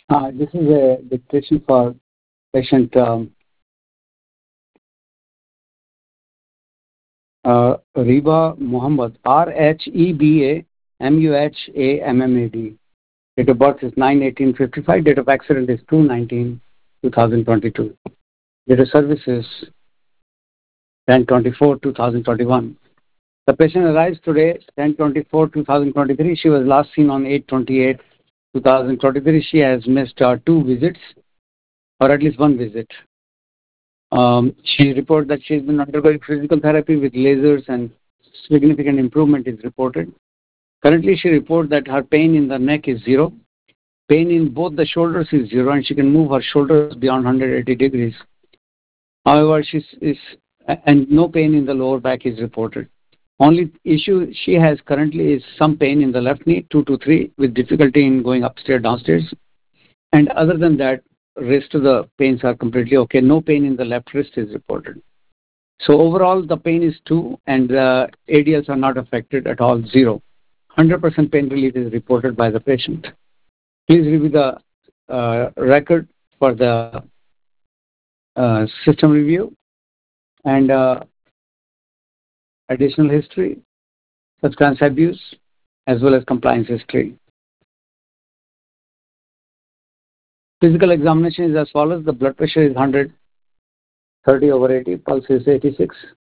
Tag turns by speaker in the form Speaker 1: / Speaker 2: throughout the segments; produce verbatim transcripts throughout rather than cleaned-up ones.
Speaker 1: Uh, this is a dictation for patient um, uh, Reba Muhammad, R H E B A M U H A M M A D. Date of birth is nine eighteen fifty-five. Date of accident is two nineteen twenty twenty-two. Date of service is ten twenty-four twenty twenty-one. The patient arrives today, ten twenty-four twenty twenty-three. She was last seen on eight twenty-eight twenty twenty-three. She has missed uh, two visits, or at least one visit. Um, she reported that she has been undergoing physical therapy with lasers and significant improvement is reported. Currently, she reports that her pain in the neck is zero. Pain in both the shoulders is zero, and she can move her shoulders beyond one hundred eighty degrees. However, she is and no pain in the lower back is reported. Only issue she has currently is some pain in the left knee, two to three, with difficulty in going upstairs, downstairs. And other than that, rest of the pains are completely okay. No pain in the left wrist is reported. So overall, the pain is two, and the A D Ls are not affected at all, zero. one hundred percent pain relief is reported by the patient. Please review the uh, record for the uh, system review and uh, additional history, substance abuse, as well as compliance history. Physical examination is as follows. The blood pressure is one hundred thirty over eighty, pulse is eighty-six,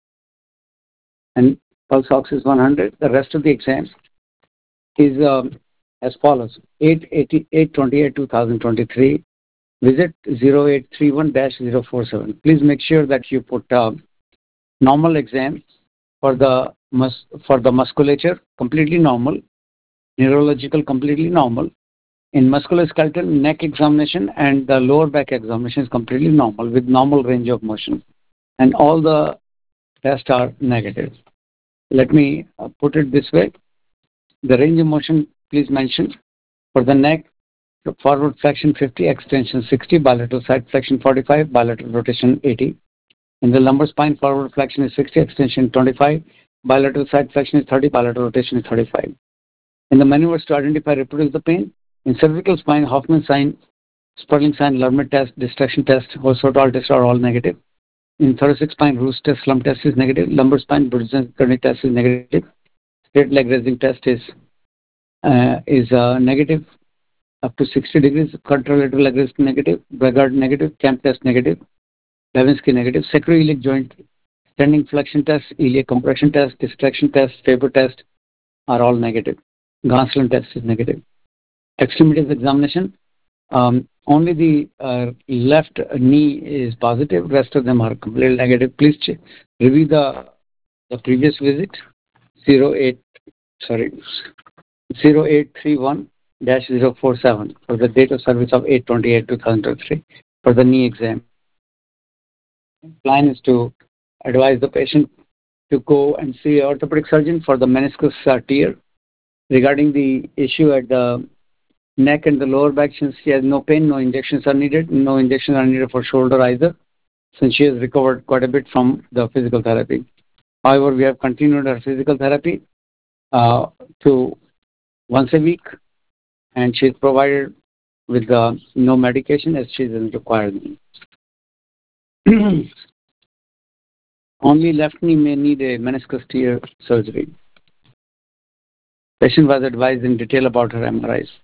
Speaker 1: and pulse ox is one hundred. The rest of the exam is um, as follows. eight twenty-eight twenty twenty-three, visit zero eight three one dash zero four seven. Please make sure that you put uh, normal exam for the mus- for the musculature, completely normal, neurological, completely normal. In musculoskeletal, neck examination and the lower back examination is completely normal with normal range of motion. And all the tests are negative. Let me uh, put it this way. The range of motion, please mention. For the neck, forward flexion fifty, extension sixty, bilateral side flexion forty-five, bilateral rotation eighty. In the lumbar spine, forward flexion is sixty, extension twenty-five, bilateral side flexion is thirty, bilateral rotation is thirty-five. In the maneuvers to identify reproduce the pain, in cervical spine, Hoffman sign, Sperling sign, Lermit test, distraction test, Horsford test are all negative. In thoracic spine, Roos test, slump test is negative. Lumbar spine, Brudzinski test is negative. Straight leg raising test is uh, is uh, negative up to sixty degrees. Contralateral leg raise negative. Bragard negative. Camp test negative. Levinsky negative. Sacroiliac joint standing flexion test, iliac compression test, distraction test, Faber test are all negative. Gonsalon test is negative. Extremities examination, um, only the uh, left knee is positive. Rest of them are completely negative. Please ch- review the the previous visit. Zero eight sorry zero eight three one dash zero four seven for the date of service of eight twenty eight two thousand three for the knee exam. Plan is to advise the patient to go and see an orthopedic surgeon for the meniscus uh, tear. Regarding the issue at the neck and the lower back, since she has no pain, no injections are needed. No injections are needed for shoulder either, since she has recovered quite a bit from the physical therapy. However, we have continued our physical therapy uh, to once a week, and she is provided with uh, no medication as she doesn't require them. Only left knee may need a meniscus tear surgery. Patient was advised in detail about her M R Is.